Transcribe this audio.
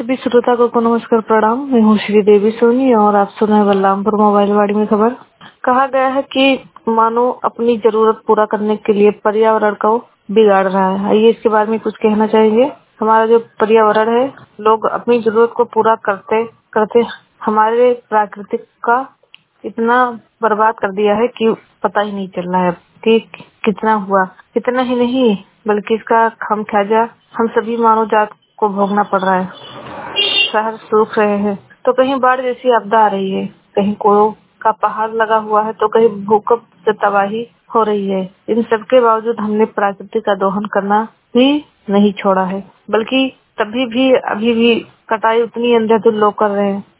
सभी श्रोता को नमस्कार प्रणाम। मैं हूँ श्रीदेवी सोनी और आप सुन रहे हैं बलरामपुर मोबाइल वाड़ी में खबर। कहा गया है कि मानव अपनी जरूरत पूरा करने के लिए पर्यावरण को बिगाड़ रहा है। आइए इसके बारे में कुछ कहना चाहेंगे। हमारा जो पर्यावरण है, लोग अपनी जरूरत को पूरा करते करते हमारे प्राकृतिक का इतना बर्बाद कर दिया है कि पता ही नहीं चल रहा है कि कितना हुआ। कितना ही नहीं बल्कि इसका खामियाजा हम सभी मानव जात को भोगना पड़ रहा है। शहर सूख रहे हैं तो कहीं बाढ़ जैसी आपदा आ रही है, कहीं कोरों का पहाड़ लगा हुआ है तो कहीं भूकंप से तबाही हो रही है। इन सब के बावजूद हमने प्रकृति का दोहन करना भी नहीं छोड़ा है, बल्कि तभी भी अभी भी कटाई उतनी अंधाधुंध लोग कर रहे हैं।